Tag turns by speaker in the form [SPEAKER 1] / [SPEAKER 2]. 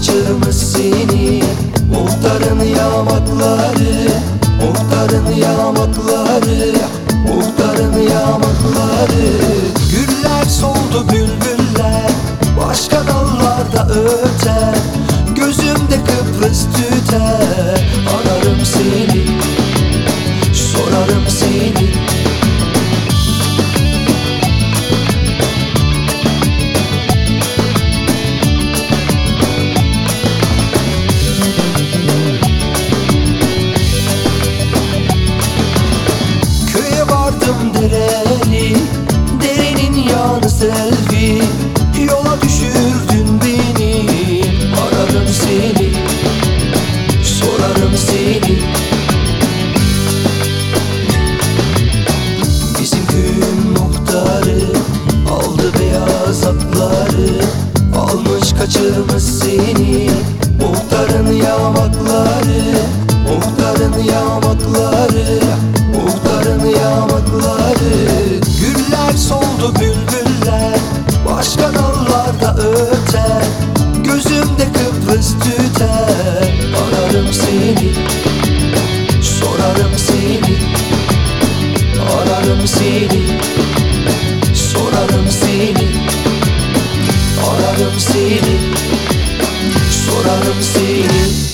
[SPEAKER 1] kaçırmış seni. Muhtarın yamakları, muhtarın yamakları, muhtarın yamakları. Güller soldu bülbüller, başka dallarda öter. Gözümde Kıbrıs tüter. Ararım seni, sorarım seni. Köye vardım dereli, derenin yanı selvi. Yola düşürdün beni, ararım seni, sorarım seni. Bizim köyün muhtarı aldı beyaz atları, almış kaçırmış seni. Muhtarın yamakları, muhtarın yamakları, muhtarın yamakları. Güller soldu bülbüller, başka dallarda öter. Gözümde Kıbrıs tüter. Ararım seni, sorarım seni. Ararım seni, sorarım seni. Ararım seni, sorarım seni.